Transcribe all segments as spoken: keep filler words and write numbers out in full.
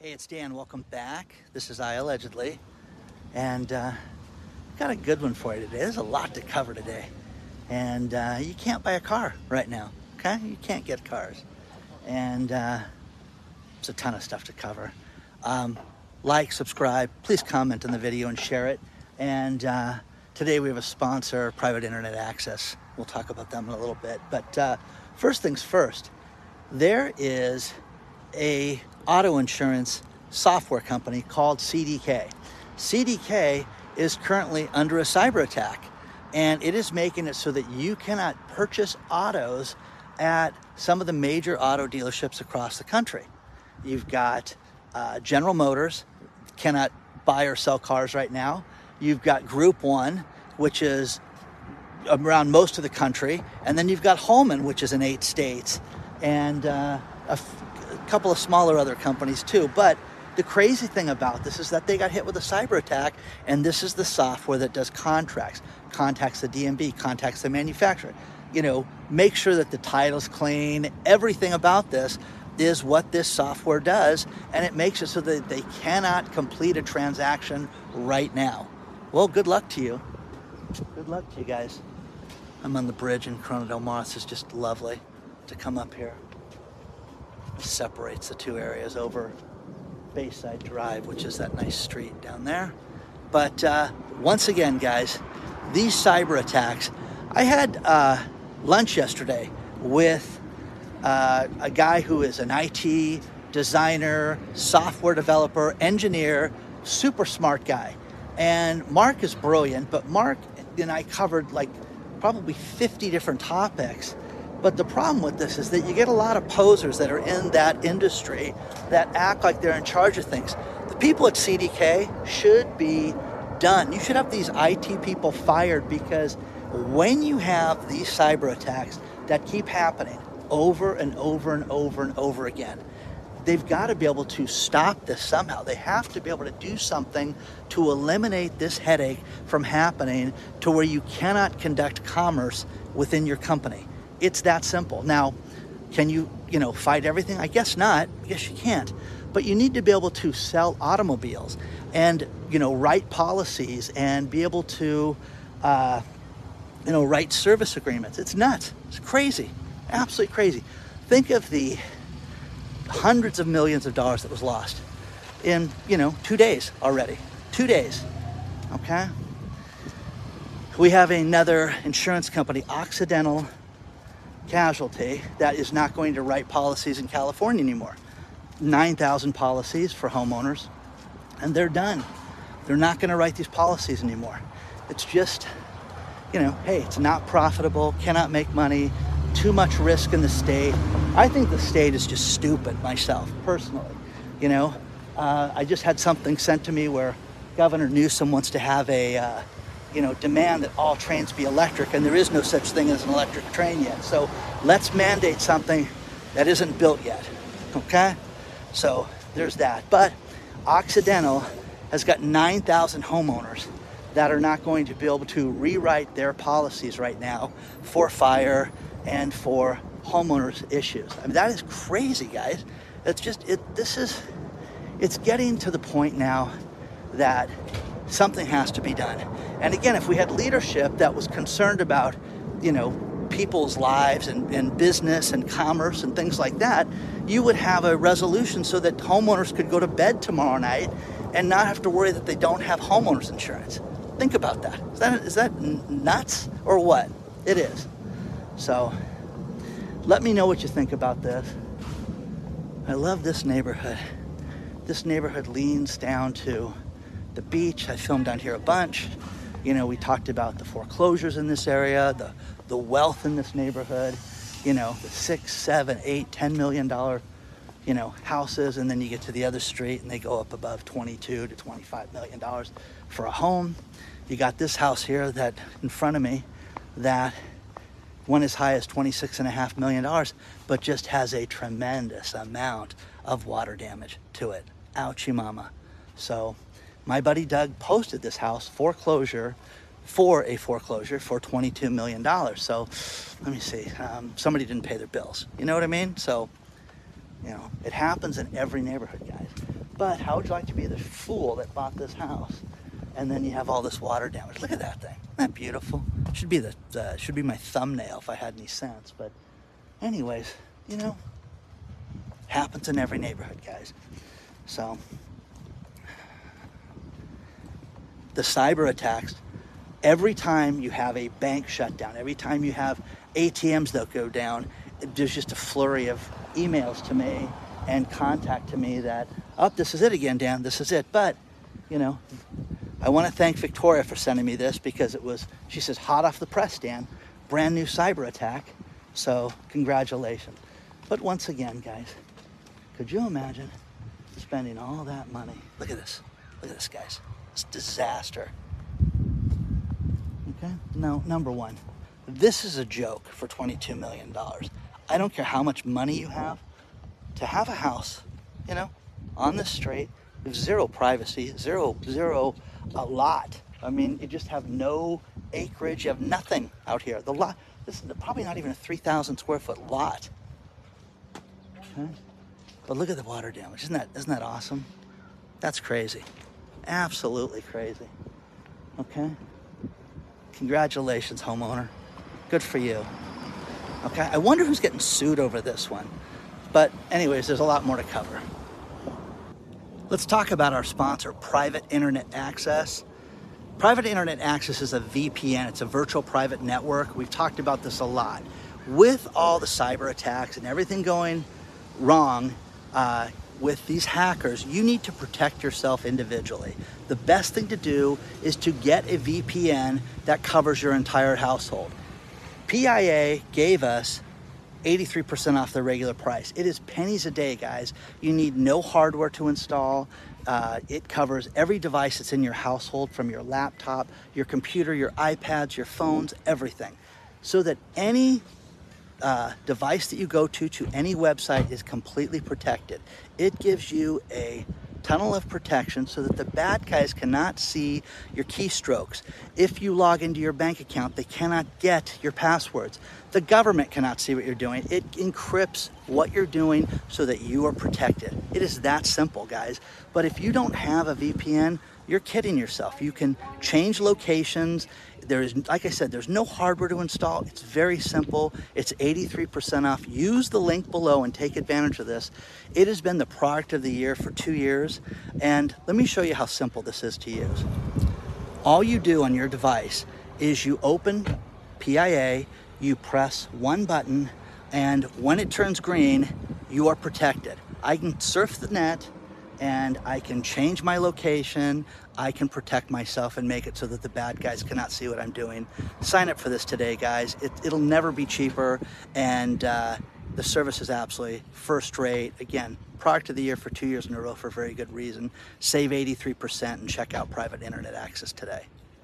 Hey, it's Dan. Welcome back. This is I Allegedly, and uh, got a good one for you today. There's a lot to cover today, and uh, you can't buy a car right now. Okay, you can't get cars, and uh, there's a ton of stuff to cover. Um, like, subscribe, please comment on the video and share it. And uh, today we have a sponsor, Private Internet Access. We'll talk about them in a little bit. But uh, first things first, there is a auto insurance software company called C D K. C D K is currently under a cyber attack, and it is making it so that you cannot purchase autos at some of the major auto dealerships across the country. You've got uh, General Motors, cannot buy or sell cars right now. You've got Group One, which is around most of the country, and then you've got Holman, which is in eight states, and uh, a f- a couple of smaller other companies too. But the crazy thing about this is that they got hit with a cyber attack, and this is the software that does contracts, contacts the D M V, contacts the manufacturer, you know, make sure that the title's clean. Everything about this is what this software does, and it makes it so that they cannot complete a transaction right now. Well, good luck to you. Good luck to you guys. I'm on the bridge in Corona del Mar. It's just lovely to come up here. Separates the two areas over Bayside Drive, which is that nice street down there. But uh, once again, guys, these cyber attacks. I had uh, lunch yesterday with uh, a guy who is an I T designer, software developer, engineer, super smart guy. And Mark is brilliant, but Mark and I covered like probably fifty different topics. But the problem with this is that you get a lot of posers that are in that industry that act like they're in charge of things. The people at C D K should be done. You should have these I T people fired, because when you have these cyber attacks that keep happening over and over and over and over again, they've got to be able to stop this somehow. They have to be able to do something to eliminate this headache from happening to where you cannot conduct commerce within your company. It's that simple. Now, can you, you know, fight everything? I guess not. I guess you can't. But you need to be able to sell automobiles and, you know, write policies and be able to, uh, you know, write service agreements. It's nuts. It's crazy. Absolutely crazy. Think of the hundreds of millions of dollars that was lost in, you know, two days already. Two days. Okay? We have another insurance company, Occidental Casualty, that is not going to write policies in California anymore. nine thousand policies for homeowners, and they're done. They're not going to write these policies anymore. It's just, you know, hey, it's not profitable, cannot make money, too much risk in the state. I think the state is just stupid myself, personally. You know, uh, I just had something sent to me where Governor Newsom wants to have a, uh, you know, demand that all trains be electric, and there is no such thing as an electric train yet. So let's mandate something that isn't built yet, okay? So there's that. But Occidental has got nine thousand homeowners that are not going to be able to rewrite their policies right now for fire and for homeowners issues. I mean, that is crazy, guys. It's just, it. this is, it's getting to the point now that something has to be done. And again, if we had leadership that was concerned about, you know, people's lives and, and business and commerce and things like that, you would have a resolution so that homeowners could go to bed tomorrow night and not have to worry that they don't have homeowners insurance. Think about that. Is that, is that nuts or what? It is. So let me know what you think about this. I love this neighborhood. This neighborhood leans down to the beach. I filmed down here a bunch. You know, we talked about the foreclosures in this area, the the wealth in this neighborhood, you know, the six, seven, eight, ten million dollar, you know, houses, and then you get to the other street and they go up above twenty-two to twenty-five million dollars for a home. You got this house here that in front of me that went as high as twenty-six and a half million dollars, but just has a tremendous amount of water damage to it. Ouchie mama. So my buddy Doug posted this house foreclosure for a foreclosure for twenty-two million dollars. So let me see. Um, somebody didn't pay their bills. You know what I mean? So, you know, it happens in every neighborhood, guys. But how would you like to be the fool that bought this house and then you have all this water damage? Look at that thing. Isn't that beautiful? Should be the uh, should be my thumbnail if I had any sense. But anyways, you know, happens in every neighborhood, guys. So the cyber attacks, every time you have a bank shut down, every time you have A T Ms that go down, there's just a flurry of emails to me and contact to me that, oh, this is it again, Dan, this is it. But, you know, I want to thank Victoria for sending me this because it was, she says, hot off the press, Dan, brand new cyber attack. So congratulations. But once again, guys, could you imagine spending all that money? Look at this. Look at this, guys. It's disaster. Okay? No, number one, this is a joke for twenty-two million dollars. I don't care how much money you have. To have a house, you know, on the street, with zero privacy, zero, zero, a lot. I mean, you just have no acreage, you have nothing out here. The lot, this is probably not even a three thousand square foot lot. Okay? But look at the water damage. Isn't that, isn't that awesome? That's crazy. Absolutely crazy. Okay? Congratulations, homeowner. Good for you. Okay? I wonder who's getting sued over this one. But anyways, there's a lot more to cover. Let's talk about our sponsor, Private Internet Access. Private Internet Access is a V P N. It's a virtual private network. We've talked about this a lot. With all the cyber attacks and everything going wrong uh, with these hackers, you need to protect yourself individually. The best thing to do is to get a V P N that covers your entire household. P I A gave us eighty-three percent off the regular price. It is pennies a day, guys. You need no hardware to install. Uh, it covers every device that's in your household, from your laptop, your computer, your iPads, your phones, everything. So that any uh, device that you go to, to any website, is completely protected. It gives you a tunnel of protection so that the bad guys cannot see your keystrokes. If you log into your bank account, they cannot get your passwords. The government cannot see what you're doing. It encrypts what you're doing so that you are protected. It is that simple, guys. But if you don't have a V P N, you're kidding yourself. You can change locations. There is, like I said, there's no hardware to install. It's very simple. It's eighty-three percent off. Use the link below and take advantage of this. It has been the product of the year for two years. And let me show you how simple this is to use. All you do on your device is you open P I A, you press one button, and when it turns green, you are protected. I can surf the net, and I can change my location. I can protect myself and make it so that the bad guys cannot see what I'm doing. Sign up for this today, guys. It, it'll never be cheaper, and uh, the service is absolutely first rate. Again, product of the year for two years in a row for a very good reason. Save eighty-three percent and check out Private Internet Access today.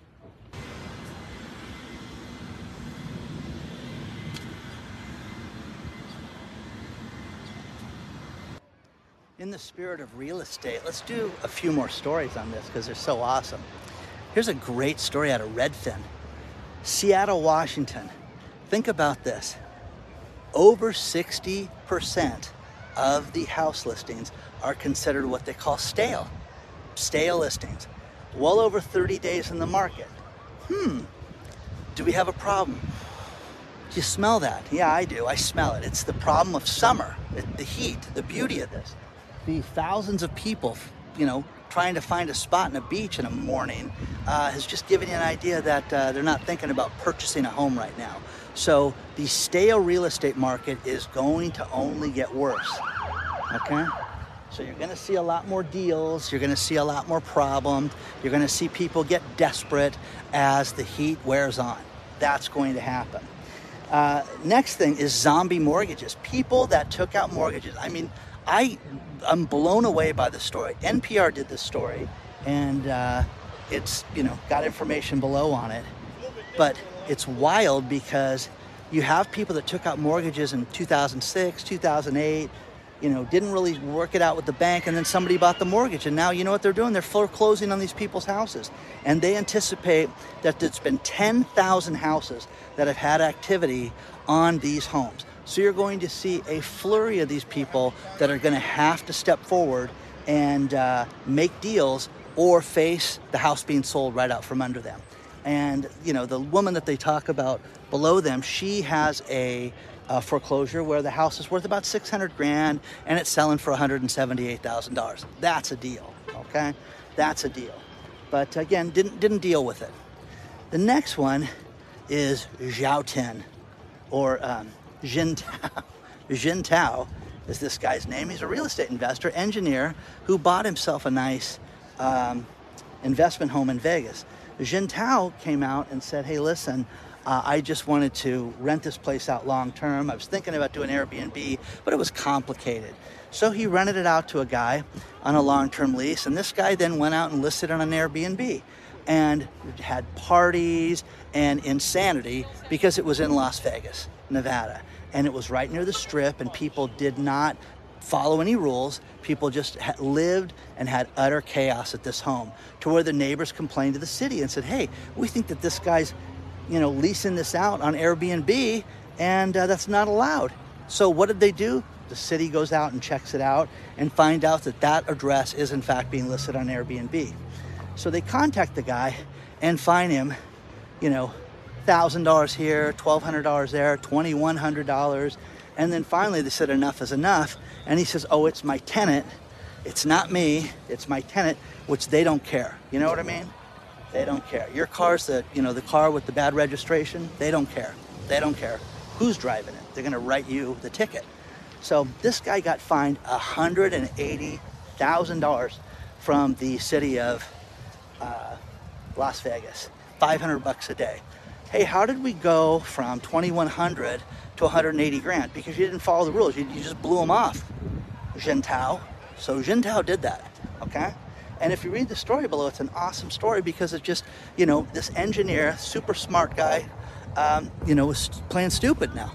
In the spirit of real estate, let's do a few more stories on this because they're so awesome. Here's a great story out of Redfin, Seattle, Washington. Think about this. Over sixty percent of the house listings are considered what they call stale. Stale listings. Well over thirty days in the market. Hmm, do we have a problem? Do you smell that? Yeah, I do. I smell it. It's the problem of summer, the heat, the beauty of this. The thousands of people, you know, trying to find a spot in a beach in a morning uh, has just given you an idea that uh, they're not thinking about purchasing a home right now. So the stale real estate market is going to only get worse, okay? So you're gonna see a lot more deals, you're gonna see a lot more problems, you're gonna see people get desperate as the heat wears on. That's going to happen. Uh, next thing is zombie mortgages. People that took out mortgages. I mean, I, I'm blown away by the story. N P R did this story, and uh, it's, you know, got information below on it. But it's wild because you have people that took out mortgages in two thousand six, two thousand eight, you know, didn't really work it out with the bank, and then somebody bought the mortgage, and now you know what they're doing? They're foreclosing on these people's houses. And they anticipate that there's been ten thousand houses that have had activity on these homes. So you're going to see a flurry of these people that are going to have to step forward and uh, make deals or face the house being sold right out from under them. And, you know, the woman that they talk about below them, she has a, a foreclosure where the house is worth about six hundred grand and it's selling for one hundred seventy-eight thousand dollars. That's a deal, okay? That's a deal. But again, didn't, didn't deal with it. The next one is Zhao Tin, or um, Jin Tao. Jin Tao is this guy's name. He's a real estate investor, engineer, who bought himself a nice um, investment home in Vegas. Jin Tao came out and said, hey, listen, uh, I just wanted to rent this place out long term. I was thinking about doing Airbnb, but it was complicated. So he rented it out to a guy on a long-term lease, and this guy then went out and listed it on an Airbnb and had parties and insanity because it was in Las Vegas, Nevada. And it was right near the Strip, and people did not follow any rules. People just ha- lived and had utter chaos at this home, to where the neighbors complained to the city and said, hey, we think that this guy's, you know, leasing this out on Airbnb, and uh, that's not allowed. So what did they do? The city goes out and checks it out and find out that that address is in fact being listed on Airbnb. So they contact the guy and fine him, you know, one thousand dollars here, twelve hundred dollars there, twenty-one hundred dollars. And then finally they said enough is enough. And he says, oh, it's my tenant. It's not me. It's my tenant, which they don't care. You know what I mean? They don't care. Your car's the, you know, the car with the bad registration. They don't care. They don't care who's driving it. They're going to write you the ticket. So this guy got fined one hundred eighty thousand dollars from the city of uh, Las Vegas. five hundred bucks a day. Hey, how did we go from twenty-one hundred to one hundred eighty grand? Because you didn't follow the rules. You, you just blew them off. Jin Tao. So Jin Tao did that, okay? And if you read the story below, it's an awesome story because it's just, you know, this engineer, super smart guy, um, you know, was playing stupid now.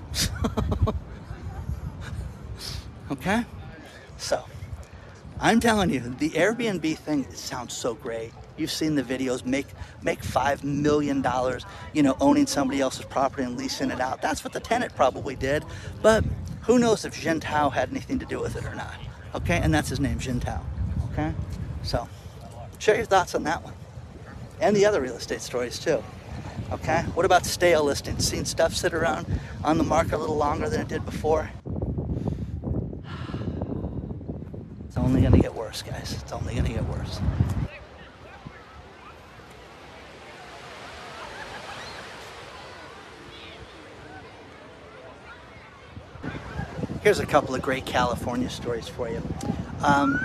Okay? So, I'm telling you, the Airbnb thing, it sounds so great. You've seen the videos, make make five million dollars, you know, owning somebody else's property and leasing it out. That's what the tenant probably did. But who knows if Jin Tao had anything to do with it or not. Okay? And that's his name, Jin Tao. Okay? So, share your thoughts on that one. And the other real estate stories too. Okay? What about stale listings? Seen stuff sit around on the market a little longer than it did before? It's only going to get worse, guys. It's only going to get worse. Here's a couple of great California stories for you. Um,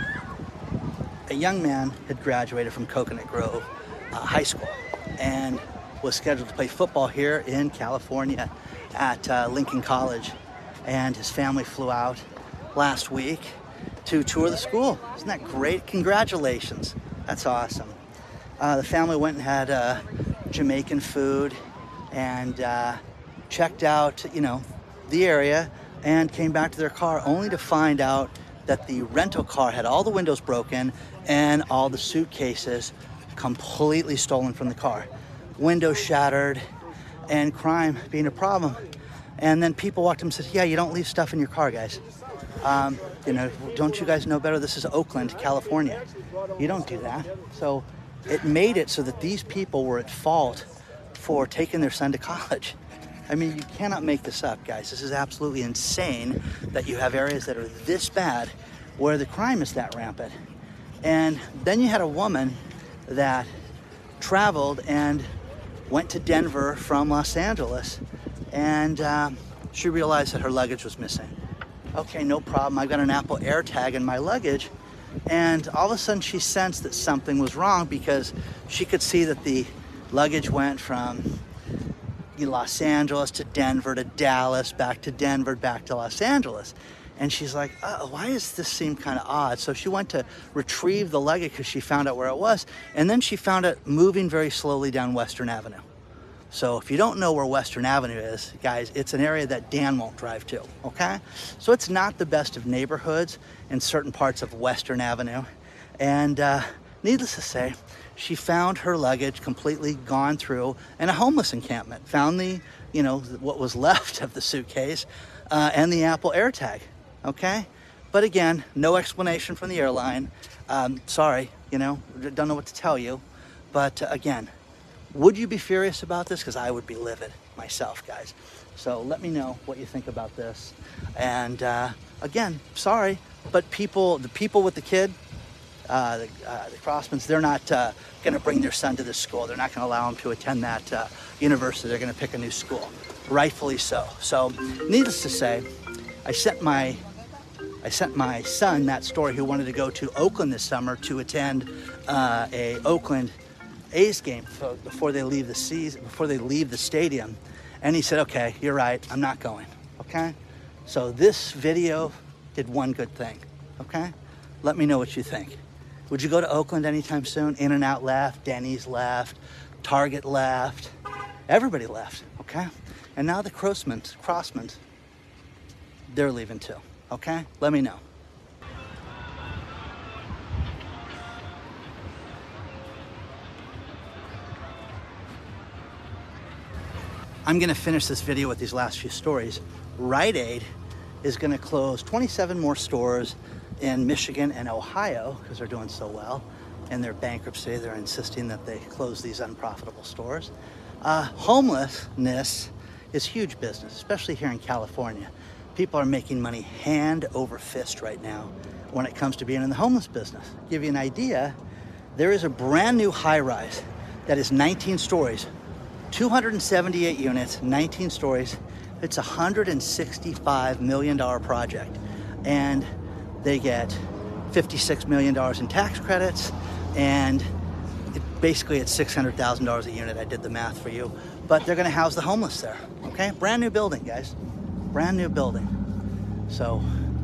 a young man had graduated from Coconut Grove uh, High School and was scheduled to play football here in California at uh, Lincoln College. And his family flew out last week to tour the school. Isn't that great? Congratulations. That's awesome. Uh, the family went and had uh, Jamaican food and uh, checked out, you know, the area and came back to their car only to find out that the rental car had all the windows broken and all the suitcases completely stolen from the car. Windows shattered and crime being a problem. And then people walked up and said, yeah, you don't leave stuff in your car, guys. Um, you know, don't you guys know better? This is Oakland, California. You don't do that. So it made it so that these people were at fault for taking their son to college. I mean, you cannot make this up, guys. This is absolutely insane that you have areas that are this bad where the crime is that rampant. And then you had a woman that traveled and went to Denver from Los Angeles, and um, she realized that her luggage was missing. Okay, no problem. I've got an Apple AirTag in my luggage. And all of a sudden she sensed that something was wrong because she could see that the luggage went from Los Angeles to Denver to Dallas, back to Denver, back to Los Angeles. And she's like, oh, why does this seem kind of odd? So she went to retrieve the luggage because she found out where it was. And then she found it moving very slowly down Western Avenue. So if you don't know where Western Avenue is, guys, it's an area that Dan won't drive to, okay? So it's not the best of neighborhoods in certain parts of Western Avenue. And uh, needless to say, she found her luggage completely gone through in a homeless encampment. Found the, you know, what was left of the suitcase uh, and the Apple AirTag, okay? But again, no explanation from the airline. Um, sorry, you know, don't know what to tell you. But uh, again, would you be furious about this? Because I would be livid myself, guys. So let me know what you think about this. And uh, again, sorry, but people, the people with the kid, uh, the, uh, the Crossmans, they're not uh, going to bring their son to this school. They're not going to allow him to attend that uh, university. They're going to pick a new school, rightfully so. So, needless to say, I sent my I sent my son that story, who wanted to go to Oakland this summer to attend uh, a Oakland A's game before they leave the season, before they leave the stadium. And he said, okay, you're right, I'm not going, okay? So this video did one good thing, okay? Let me know what you think. Would you go to Oakland anytime soon? In-N-Out left, Denny's left, Target left, everybody left, okay? And now the Crossmans, Crossmans, they're leaving too, okay? Let me know. I'm gonna finish this video with these last few stories. Rite Aid is gonna close twenty-seven more stores in Michigan and Ohio because they're doing so well. In their bankruptcy, they're insisting that they close these unprofitable stores. Uh, homelessness is huge business, especially here in California. People are making money hand over fist right now when it comes to being in the homeless business. To give you an idea, there is a brand new high-rise that is nineteen stories, two hundred seventy-eight units, nineteen stories. It's a one hundred sixty-five million dollars project. And they get fifty-six million dollars in tax credits, and it, basically it's six hundred thousand dollars a unit. I did the math for you. But they're gonna house the homeless there, okay? Brand new building, guys. Brand new building. So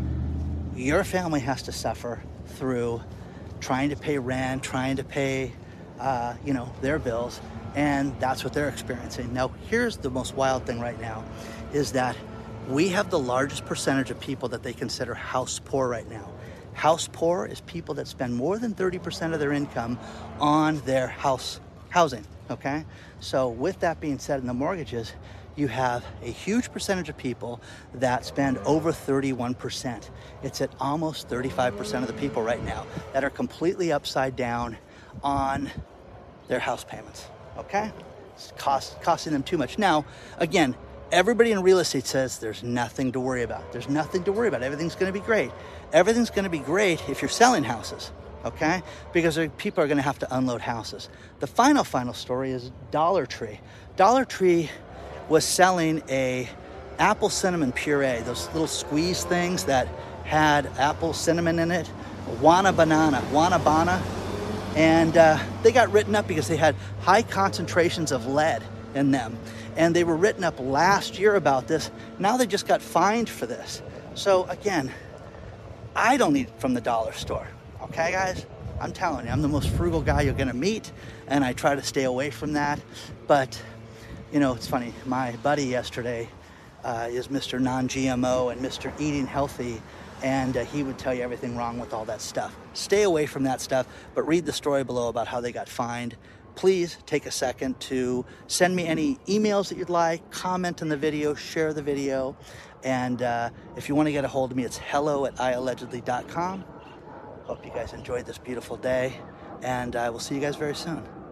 your family has to suffer through trying to pay rent, trying to pay, uh, you know, their bills, and that's what they're experiencing. Now, here's the most wild thing right now, is that we have the largest percentage of people that they consider house poor right now. House poor is people that spend more than thirty percent of their income on their house housing, okay? So with that being said, in the mortgages, you have a huge percentage of people that spend over thirty-one percent. It's at almost thirty-five percent of the people right now that are completely upside down on their house payments, okay? It's cost, costing them too much. Now, again, everybody in real estate says there's nothing to worry about. There's nothing to worry about. Everything's gonna be great. Everything's gonna be great if you're selling houses, okay? Because people are gonna have to unload houses. The final, final story is Dollar Tree. Dollar Tree was selling a apple cinnamon puree, those little squeeze things that had apple cinnamon in it, Wana Banana, Wana Bana, and uh, they got written up because they had high concentrations of lead in them. And they were written up last year about this. Now they just got fined for this. So again, I don't eat from the dollar store, okay guys? I'm telling you, I'm the most frugal guy you're gonna meet, and I try to stay away from that. But you know, it's funny, my buddy yesterday uh, is Mister Non-G M O and Mister Eating Healthy, and uh, he would tell you everything wrong with all that stuff. Stay away from that stuff, but read the story below about how they got fined. Please take a second to send me any emails that you'd like, comment on the video, share the video, and uh, if you want to get a hold of me, it's hello at i allegedly dot com. Hope you guys enjoyed this beautiful day, and I will see you guys very soon.